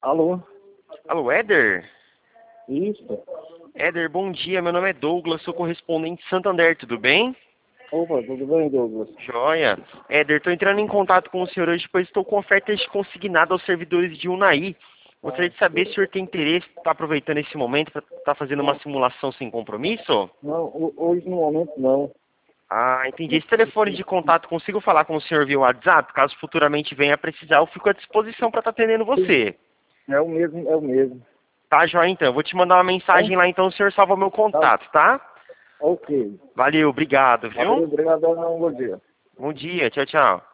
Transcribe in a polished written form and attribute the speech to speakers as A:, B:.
A: Alô?
B: Alô, Éder?
A: Isso?
B: Éder, bom dia. Meu nome é Douglas, sou correspondente de Santander, tudo bem?
A: Opa, tudo bem, Douglas?
B: Joia. Éder, estou entrando em contato com o senhor hoje, pois estou com ofertas consignadas aos servidores de Unai. Gostaria de saber se o senhor tem interesse, está aproveitando esse momento para estar fazendo uma simulação sem compromisso?
A: Não, hoje no momento não.
B: Ah, entendi. Esse telefone de contato, consigo falar com o senhor via WhatsApp? Caso futuramente venha a precisar, eu fico à disposição para estar atendendo você.
A: É o mesmo, é o mesmo.
B: Tá, joia, então. Eu vou te mandar uma
A: Tá?
B: mensagem lá, então o senhor salva meu
A: Tá.
B: contato, tá?
A: Ok.
B: Valeu, obrigado,
A: Valeu,
B: viu?
A: obrigado, bom dia.
B: Bom dia, tchau, tchau.